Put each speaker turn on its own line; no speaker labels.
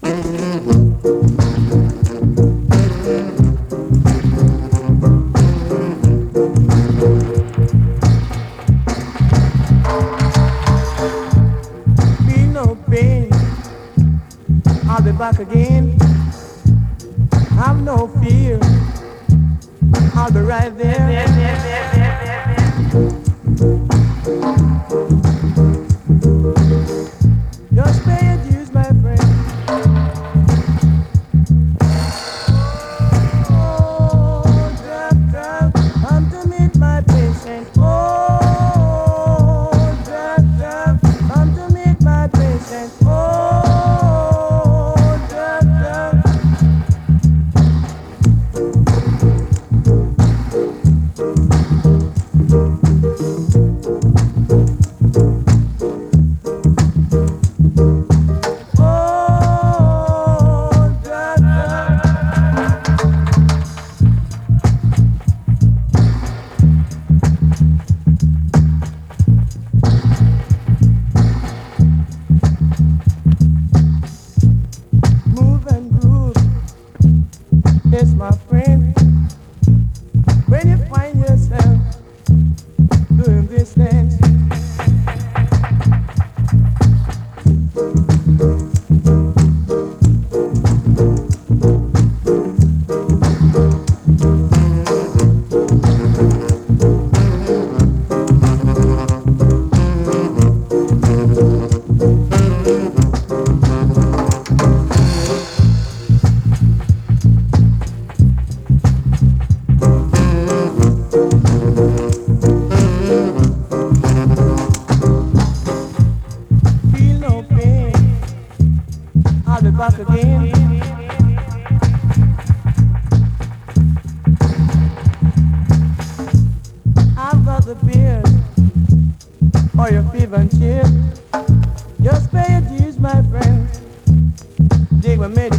Feel no pain, I'll be back again. Have no fear, I'll be right there. Just pay your dues, my friend. Oh, doctor, come to meet my patient. Oh, doctor, come to meet my patient. Oh, doctor. Oh, doctor. Move and groove, yes, my friend. When you find yourself doing this dance, feel no pain, I'll be back again. I've got the beer or your fever and chill. Just pay your dues, my friend. Dig my made